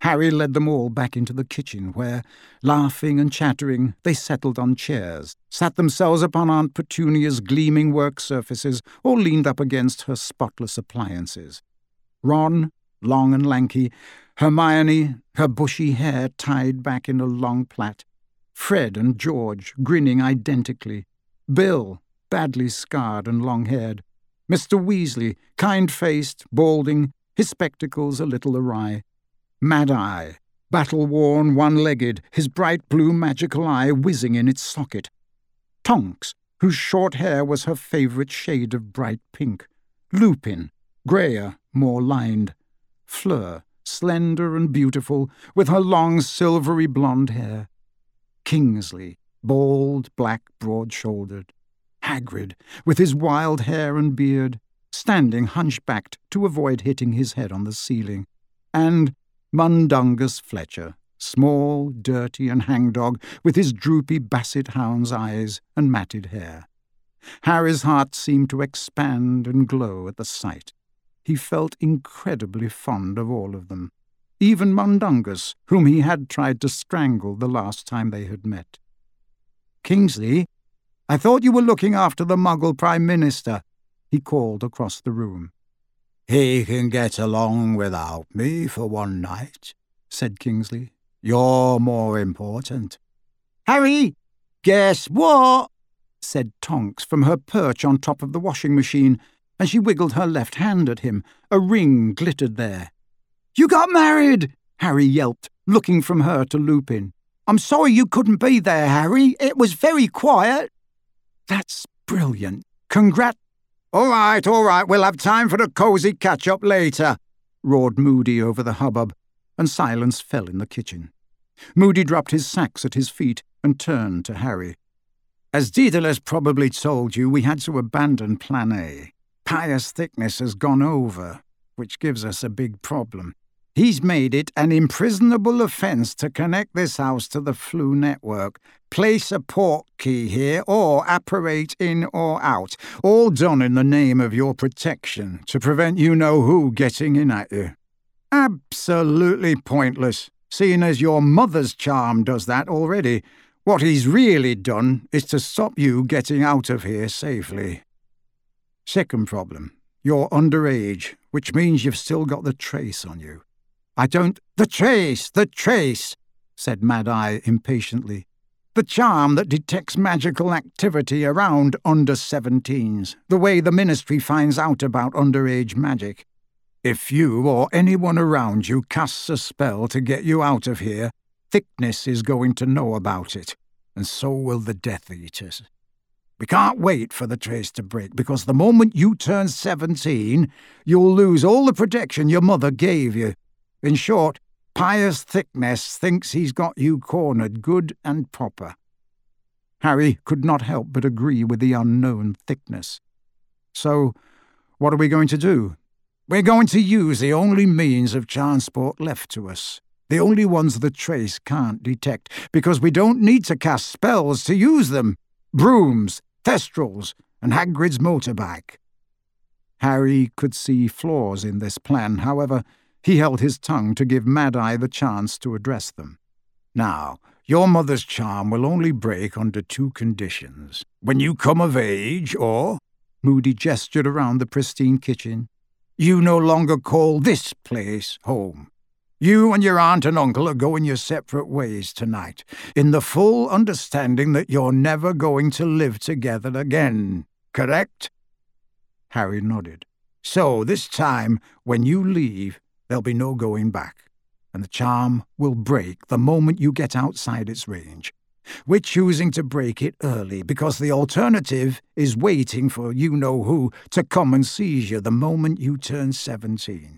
Harry led them all back into the kitchen, where, laughing and chattering, they settled on chairs, sat themselves upon Aunt Petunia's gleaming work surfaces, or leaned up against her spotless appliances. Ron, long and lanky, Hermione, her bushy hair tied back in a long plait, Fred and George, grinning identically, Bill, badly scarred and long-haired, Mr. Weasley, kind-faced, balding, his spectacles a little awry, Mad-Eye, battle-worn, one-legged, his bright blue magical eye whizzing in its socket, Tonks, whose short hair was her favourite shade of bright pink, Lupin, greyer, more lined, Fleur, slender and beautiful, with her long silvery blonde hair, Kingsley, bald, black, broad-shouldered, Hagrid, with his wild hair and beard, standing hunchbacked to avoid hitting his head on the ceiling, and Mundungus Fletcher, small, dirty, and hangdog, with his droopy basset hound's eyes and matted hair. Harry's heart seemed to expand and glow at the sight. He felt incredibly fond of all of them, even Mundungus, whom he had tried to strangle the last time they had met. "Kingsley, I thought you were looking after the Muggle Prime Minister," he called across the room. "He can get along without me for one night," said Kingsley. "You're more important." "Harry, guess what?" said Tonks from her perch on top of the washing machine, and she wiggled her left hand at him. A ring glittered there. "You got married!" Harry yelped, looking from her to Lupin. "I'm sorry you couldn't be there, Harry. It was very quiet." "That's brilliant. All right, we'll have time for the cosy catch-up later," roared Moody over the hubbub, and silence fell in the kitchen. Moody dropped his sacks at his feet and turned to Harry. "As Daedalus probably told you, we had to abandon Plan A. Pius Thickness has gone over, which gives us a big problem. He's made it an imprisonable offence to connect this house to the Floo network, place a port key here, or apparate in or out, all done in the name of your protection, to prevent you-know-who getting in at you. Absolutely pointless, seeing as your mother's charm does that already. What he's really done is to stop you getting out of here safely. Second problem, you're underage, which means you've still got the trace on you. The trace, said Mad-Eye impatiently. The charm that detects magical activity around under-17s, the way the Ministry finds out about underage magic. If you or anyone around you casts a spell to get you out of here, Thickness is going to know about it, and so will the Death Eaters. We can't wait for the trace to break, because the moment you turn 17, you'll lose all the protection your mother gave you. In short, Pius Thickness thinks he's got you cornered good and proper." Harry could not help but agree with the unknown Thickness. "So, what are we going to do?" "We're going to use the only means of transport left to us, the only ones the trace can't detect, because we don't need to cast spells to use them. Brooms, Thestrals, and Hagrid's motorbike." Harry could see flaws in this plan. However, he held his tongue to give Mad-Eye the chance to address them. "Now, your mother's charm will only break under 2 conditions. When you come of age, or," Moody gestured around the pristine kitchen, "you no longer call this place home. You and your aunt and uncle are going your separate ways tonight, in the full understanding that you're never going to live together again. Correct?" Harry nodded. "So, this time, when you leave, there'll be no going back, and the charm will break the moment you get outside its range. We're choosing to break it early, because the alternative is waiting for you-know-who to come and seize you the moment you turn 17.